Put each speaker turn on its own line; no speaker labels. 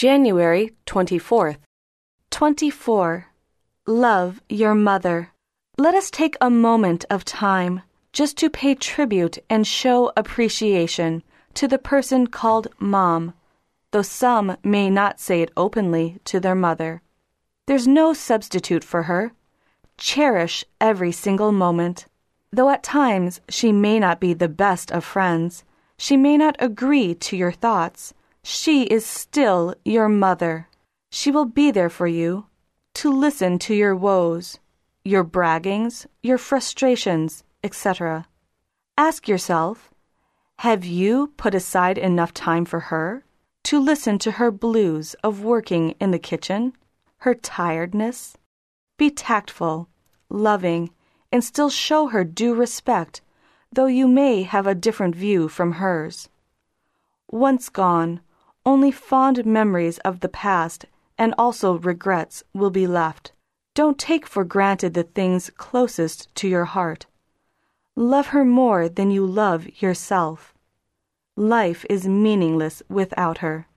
January 24th.
24. Love your mother. Let us take a moment of time just to pay tribute and show appreciation to the person called Mom, though some may not say it openly to their mother. There's no substitute for her. Cherish every single moment. Though at times she may not be the best of friends, she may not agree to your thoughts, she is still your mother. She will be there for you, to listen to your woes, your braggings, your frustrations, etc. Ask yourself, have you put aside enough time for her to listen to her blues of working in the kitchen, her tiredness? Be tactful, loving, and still show her due respect, though you may have a different view from hers. Once gone, only fond memories of the past and also regrets will be left. Don't take for granted the things closest to your heart. Love her more than you love yourself. Life is meaningless without her.